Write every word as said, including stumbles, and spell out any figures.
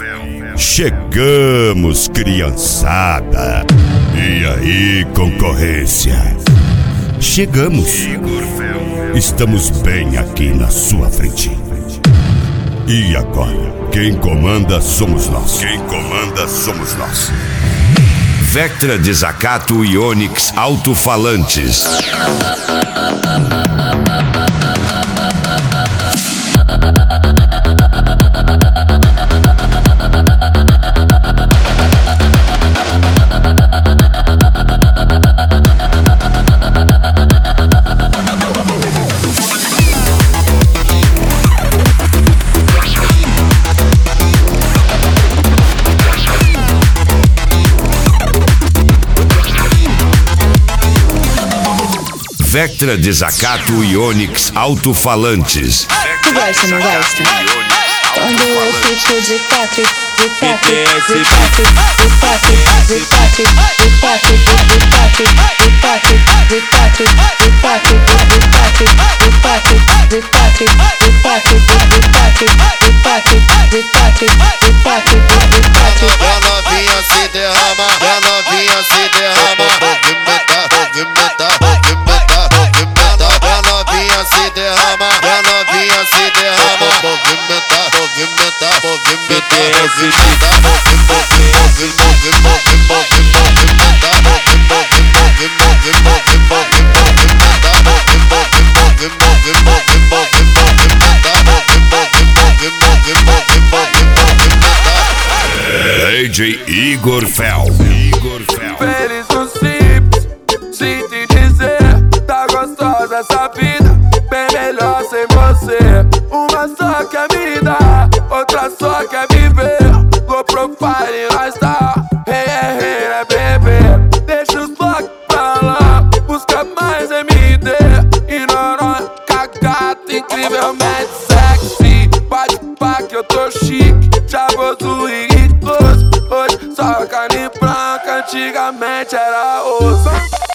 Chegamos, criançada. E aí, concorrência? Chegamos. Estamos bem aqui na sua frente. E agora, quem comanda somos nós. Quem comanda somos nós. Vectra Desacato e Onix Alto-Falantes. Vectra Desacato e Onix Alto-Falantes. Tu gosta, não gosta? Quando eu fico de quatro, de quatro, de quatro, de quatro, de quatro, de quatro, de quatro, de quatro, de quatro, de quatro, de quatro, de quatro, de quatro, de quatro, de quatro, de quatro, de quatro, de quatro, de quatro. Pra novinha se derrama, pra novinha se derrama. Movimentar, movimentar, movimentar, movimentar. Pra novinha se derrama, pra novinha se derrama. Movimentar, movimentar, movimentar, movimentar, movimentar, movimentar, D J Igor Fel. Igor Fel. Feliz no simples, sinto em dizer, tá gostosa essa vida, bem melhor sem você. Uma só quer me dar, outra só quer viver. Low profile nós tá, hey, hey, hey, né bebê. Deixa os blocos pra lá, busca mais M D. E não, não, cagata, incrivelmente sexy. Pode pá que eu tô chique, chavoso e ricoso. Hoje só carne branca, antigamente era osso.